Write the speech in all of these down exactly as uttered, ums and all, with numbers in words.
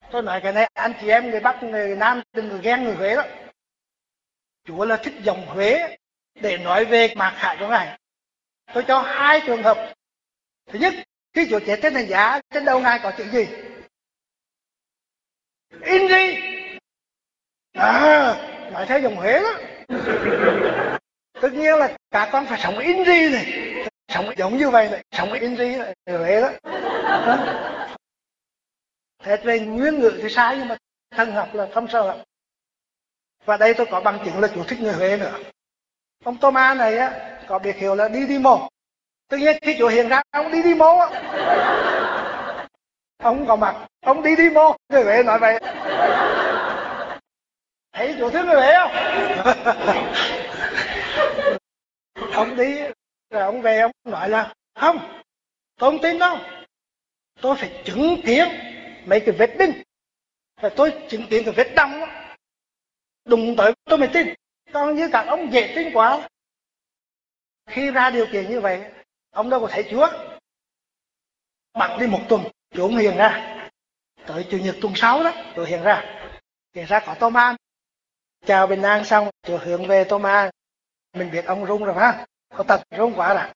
Tôi nói cái này anh chị em người Bắc, người Nam đừng có ghen người Huế đó. Chúa là thích dòng Huế để nói về mạc khải của Ngài. Tôi cho hai trường hợp. Thứ nhất, khi Chúa chết trên thánh giá, trên đầu Ngài có chữ gì? In gì? À, nói theo dòng Huế đó. Tất nhiên là cả con phải sống in gì này, sống giống như vậy này, sống in gì này, Huế đó. Thế về nguyên ngữ thì sai, nhưng mà thần học là thâm sâu lắm. Và đây tôi có bằng chứng là Chúa thích người Huế nữa. Ông Thomas này á, có biệt hiệu là đi đi mô. Tất nhiên khi Chúa hiện ra, ông đi đi mô á. Ông có mặt, ông đi đi mô. Người Huế nói vậy. Thấy Chúa thương người Huế không? Ông đi, rồi ông về, ông nói là không, tôi không tin đâu. Tôi phải chứng kiến mấy cái vết đinh. Và tôi chứng kiến cái vết đâm đó. Đụng tới tôi mới tin. Còn như các ông dễ tin quá. Khi ra điều kiện như vậy, ông đâu có thấy Chúa. Bắn đi một tuần, Chúa không hiện ra. Tới Chủ nhật tuần sau đó, Chúa hiện ra. Hiện ra có Thomas. Chào bình an xong, Chúa hướng về Thomas. Mình biết ông rung rồi phải không? Có tật rung quá rồi.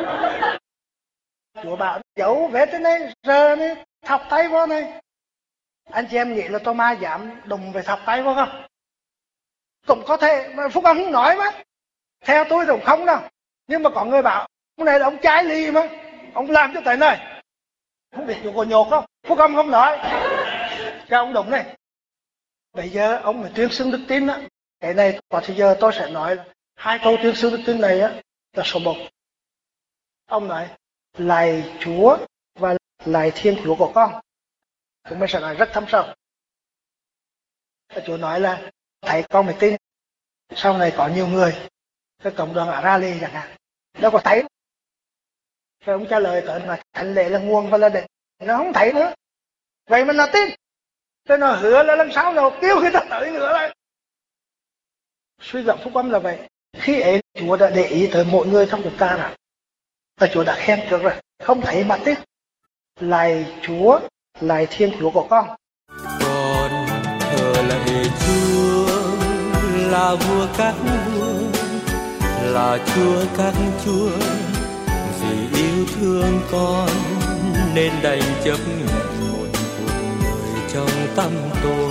Chúa bảo giấu vết thế này, rờ này, thọc tay vô này. Anh chị em nghĩ là Thomas dám đụng về thọc tay vô không? Cũng có thể, mà Phúc Âm không nói mà. Theo tôi thì cũng không đâu. Nhưng mà có người bảo, ông này là ông trái ly mà. Ông làm cho tới này. Không biết Chúa có nhột không? Phúc Âm không nói. Cho ông đụng này. Bây giờ ông phải tuyên xưng đức tin á. Cái này có thời giờ tôi sẽ nói là hai câu tuyên xưng đức tin này á là số một. Ông nói lạy Chúa và lạy Thiên Chúa của con. Chúng mình sẽ nói rất thâm sâu. Chúa nói là thấy con mới tin. Sau này có nhiều người, cái cộng đoàn ở Raleigh chẳng hạn, đâu có thấy. Rồi ông trả lời tới là thánh lễ là nguồn và là định. Nó không thấy nữa. Vậy mà nó tin. Thế nó hứa là lần sau nó kêu người ta tới nữa lại. Suy giọng Phúc Âm là vậy. Khi ấy Chúa đã để ý tới mỗi người trong chúng ta rồi. Và Chúa đã khen trước rồi. Không thấy mà tin. Lạy Chúa, lạy Thiên Chúa của con. Con thờ lạy Chúa là vua các vua, là Chúa các chúa. Vì yêu thương con nên đành chấp nhận một cuộc đời trong tăm tối.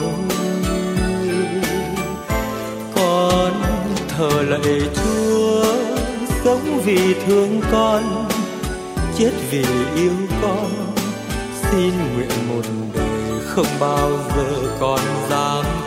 Con thờ lạy Chúa, sống vì thương con, chết vì yêu con. Xin nguyện một đời không bao giờ con dám